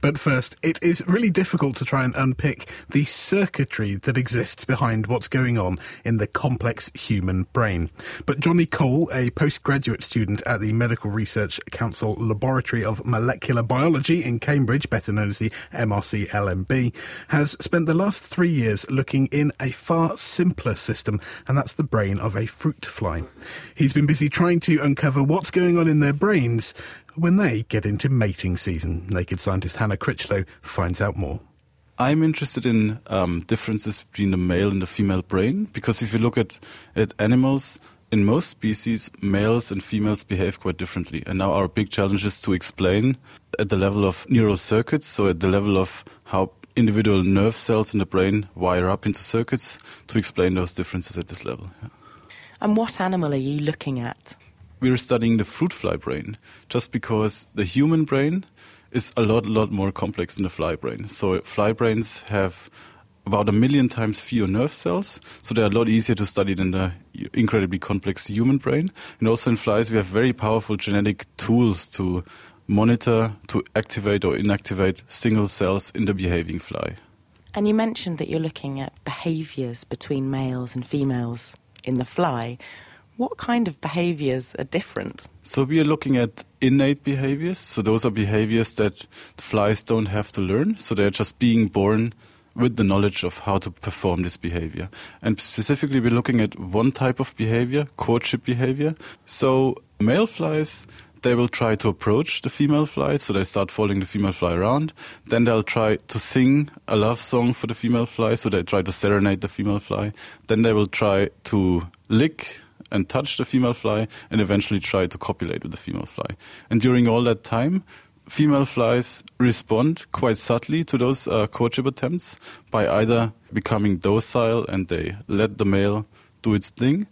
But first, it is really difficult to try and unpick the circuitry that exists behind what's going on in the complex human brain. But Johnny Cole, a postgraduate student at the Medical Research Council Laboratory of Molecular Biology in Cambridge, better known as the MRC-LMB, has spent the last 3 years looking in a far simpler system, and that's the brain of a fruit fly. He's been busy trying to uncover what's going on in their brains when they get into mating season. Naked Scientist Hannah Critchlow finds out more. I'm interested in differences between the male and the female brain, because if you look at animals, in most species, males and females behave quite differently. And now our big challenge is to explain at the level of neural circuits, so at the level of how individual nerve cells in the brain wire up into circuits, to explain those differences at this level. Yeah. And what animal are you looking at? We're studying the fruit fly brain, just because the human brain is a lot more complex than the fly brain. So fly brains have about 1 million times fewer nerve cells, so they're a lot easier to study than the incredibly complex human brain. And also in flies, we have very powerful genetic tools to monitor, to activate or inactivate single cells in the behaving fly. And you mentioned that you're looking at behaviours between males and females in the fly. What kind of behaviours are different? So we are looking at innate behaviours. So those are behaviours that the flies don't have to learn. So they're just being born with the knowledge of how to perform this behaviour. And specifically, we're looking at one type of behaviour, courtship behaviour. So male flies, they will try to approach the female fly, so they start following the female fly around. Then they'll try to sing a love song for the female fly, so they try to serenade the female fly. Then they will try to lick and touch the female fly, and eventually try to copulate with the female fly. And during all that time, female flies respond quite subtly to those courtship attempts by either becoming docile and they let the male do its thing,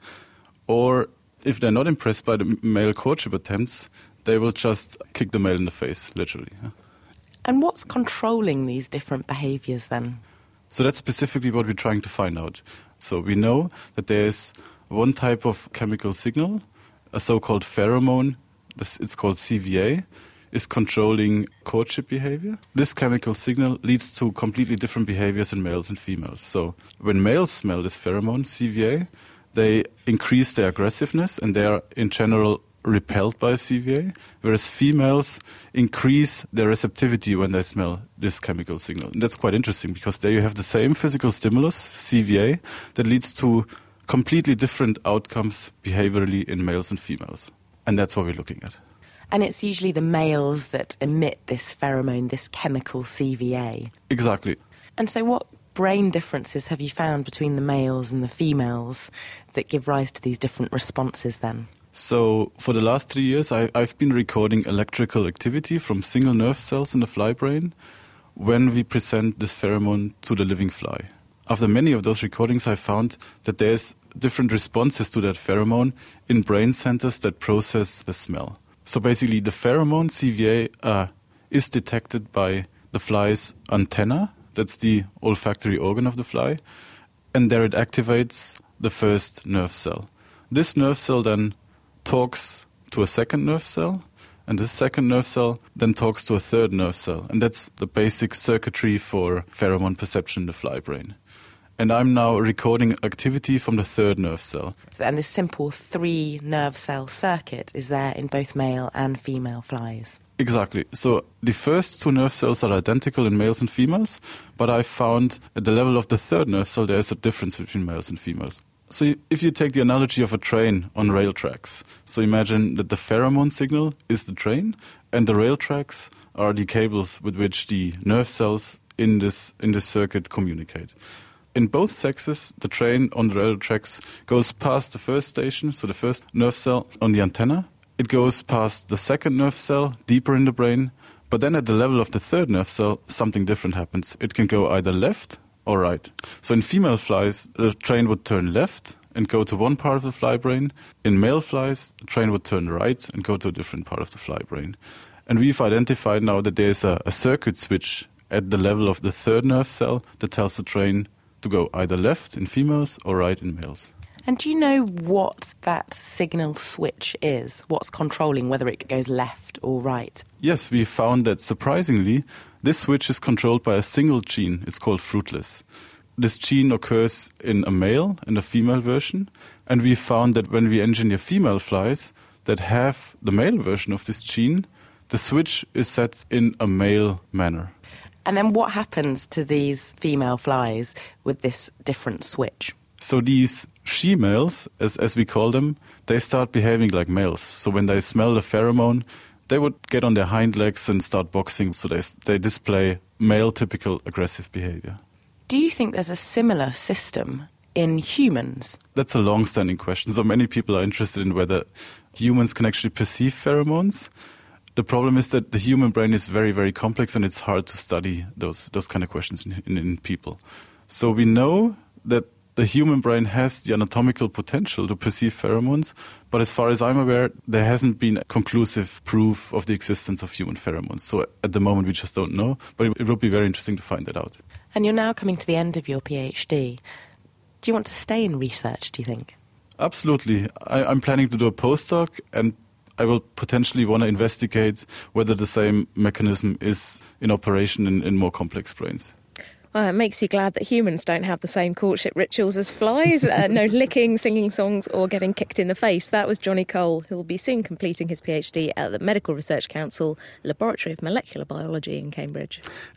or if they're not impressed by the male courtship attempts, they will just kick the male in the face, literally. And what's controlling these different behaviours then? So that's specifically what we're trying to find out. So we know that there's one type of chemical signal, a so-called pheromone, it's called CVA, is controlling courtship behavior. This chemical signal leads to completely different behaviors in males and females. So when males smell this pheromone, CVA, they increase their aggressiveness and they are in general repelled by CVA, whereas females increase their receptivity when they smell this chemical signal. And that's quite interesting, because there you have the same physical stimulus, CVA, that leads to completely different outcomes behaviorally in males and females. And that's what we're looking at. And it's usually the males that emit this pheromone, this chemical CVA. Exactly. And so what brain differences have you found between the males and the females that give rise to these different responses then? So for the last 3 years, I've been recording electrical activity from single nerve cells in the fly brain when we present this pheromone to the living fly. After many of those recordings, I found that there's different responses to that pheromone in brain centers that process the smell. So basically, the pheromone, CVA, is detected by the fly's antenna. That's the olfactory organ of the fly. And there it activates the first nerve cell. This nerve cell then talks to a second nerve cell, and this second nerve cell then talks to a third nerve cell. And that's the basic circuitry for pheromone perception in the fly brain. And I'm now recording activity from the third nerve cell. And this simple 3 nerve cell circuit is there in both male and female flies? Exactly. So the first 2 nerve cells are identical in males and females, but I found at the level of the third nerve cell there is a difference between males and females. So if you take the analogy of a train on rail tracks, so imagine that the pheromone signal is the train and the rail tracks are the cables with which the nerve cells in this circuit communicate. In both sexes, the train on the rail tracks goes past the first station, so the first nerve cell on the antenna. It goes past the second nerve cell, deeper in the brain, but then at the level of the third nerve cell, something different happens. It can go either left or right. So in female flies, the train would turn left and go to one part of the fly brain. In male flies, the train would turn right and go to a different part of the fly brain. And we've identified now that there's a circuit switch at the level of the third nerve cell that tells the train to go either left in females or right in males. And do you know what that signal switch is? What's controlling whether it goes left or right? Yes, we found that surprisingly, this switch is controlled by a single gene. It's called fruitless. This gene occurs in a male and a female version, and we found that when we engineer female flies that have the male version of this gene, the switch is set in a male manner. And then what happens to these female flies with this different switch? So these she-males, as we call them, they start behaving like males. So when they smell the pheromone, they would get on their hind legs and start boxing, so they display male typical aggressive behavior. Do you think there's a similar system in humans? That's a long-standing question. So many people are interested in whether humans can actually perceive pheromones. The problem is that the human brain is very, very complex, and it's hard to study those kind of questions in people. So we know that the human brain has the anatomical potential to perceive pheromones, but as far as I'm aware, there hasn't been conclusive proof of the existence of human pheromones. So at the moment, we just don't know, but it would be very interesting to find that out. And you're now coming to the end of your PhD. Do you want to stay in research, do you think? Absolutely. I'm planning to do a postdoc, and I will potentially want to investigate whether the same mechanism is in operation in more complex brains. It makes you glad that humans don't have the same courtship rituals as flies. No licking, singing songs or getting kicked in the face. That was Johnny Cole, who will be soon completing his PhD at the Medical Research Council Laboratory of Molecular Biology in Cambridge.